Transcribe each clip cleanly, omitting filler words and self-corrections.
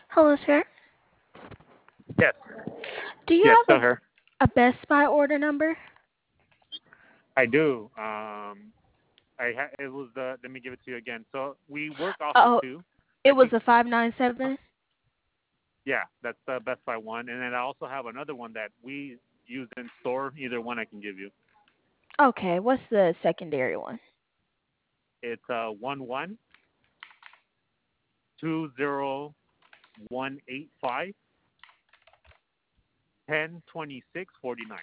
Hello, sir. Yes, Do you yes, have still here. a Best Buy order number? I do. It was the. Let me give it to you again. So we work off of Oh, two. it I was think. a Huh? 597. Yeah, that's the Best Buy one, and then I also have another one that we use in store. Either one I can give you. Okay, what's the secondary one? It's 112018510649.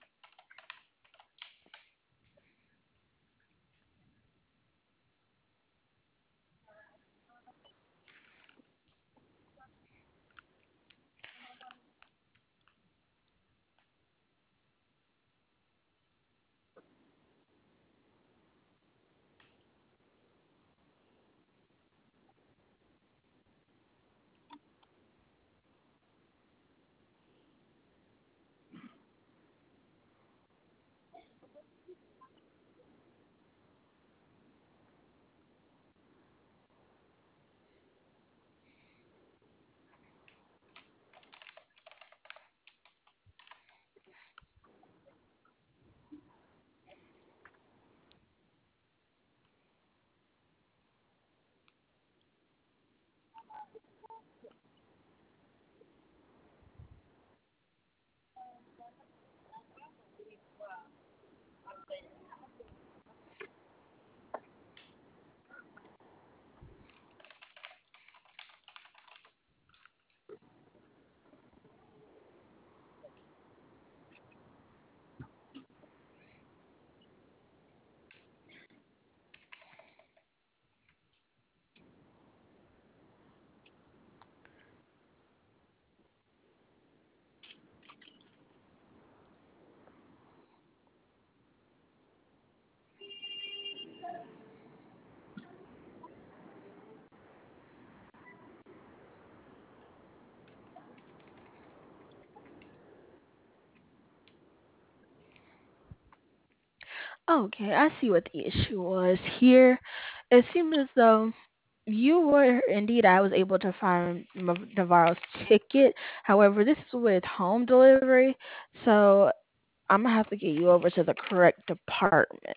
Okay, I see what the issue was here. It seemed as though you were indeed, I was able to find Navarro's ticket. However, this is with home delivery, so I'm gonna have to get you over to the correct department.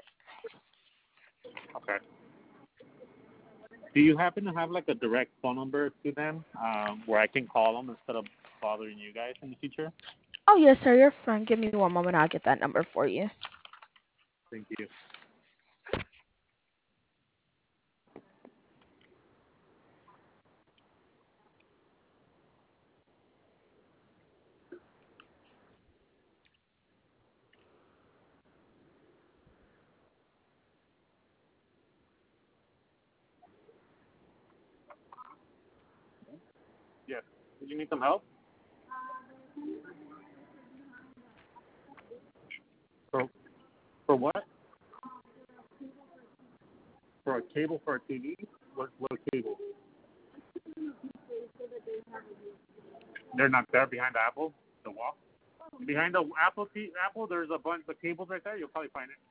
Okay. Do you happen to have like a direct phone number to them where I can call them instead of bothering you guys in the future? Oh, yes, sir, you're fine. Give me one moment, I'll get that number for you. Thank you. Yes. Do you need some help? For for what? For a cable for a TV? What cable? They're not there behind the Apple, the wall. Behind the Apple, there's a bunch of cables right there. You'll probably find it.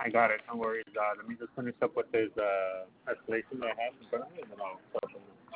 I got it. No worries. Let me just finish up with this escalation that I have in front of me, and then I'll start from there.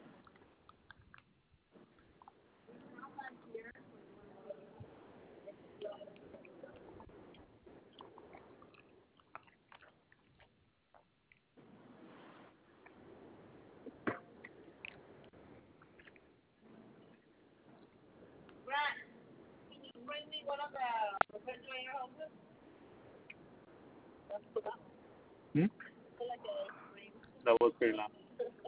Hmm? That was pretty long.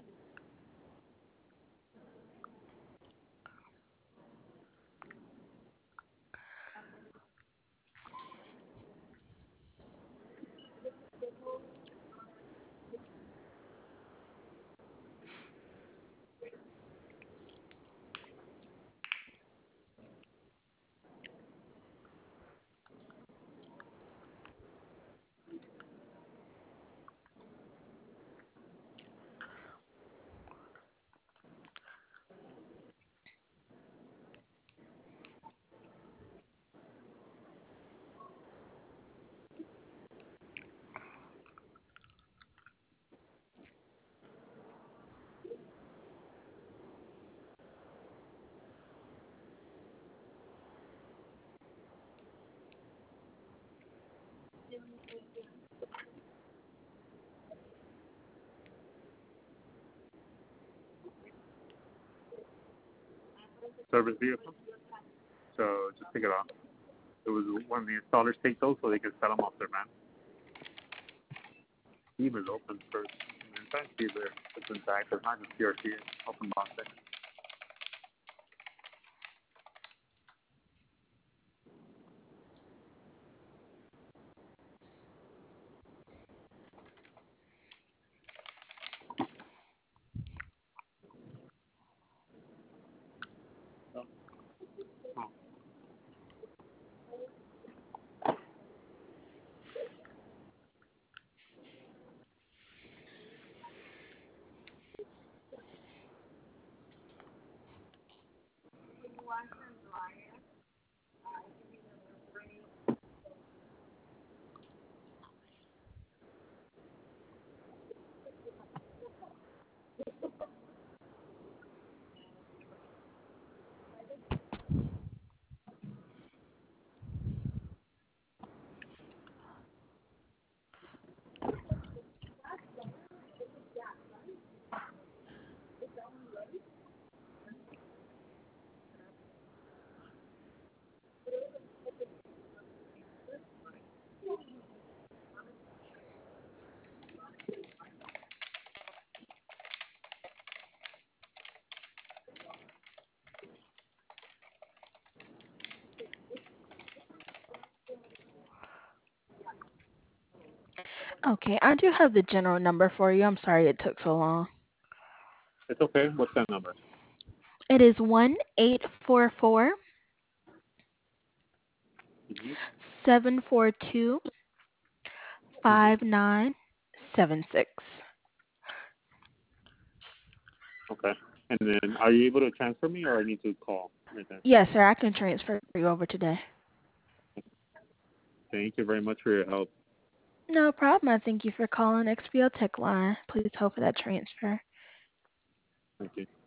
Service vehicle. So just take it off. It was when the installers take those so they can sell them off their van. Keep is open first. And inside see if it's intact. It's not just PRC. It's open box. Oh. Okay, I do have the general number for you. I'm sorry it took so long. It's okay. What's that number? It is 1-844 Mm-hmm. 742 Mm-hmm. 5976. Okay. And then, are you able to transfer me, or I need to call right then? Yes, sir, I can transfer you over today. Thank you very much for your help. No problem. I thank you for calling XPO Tech Line. Please hold for that transfer. Thank you.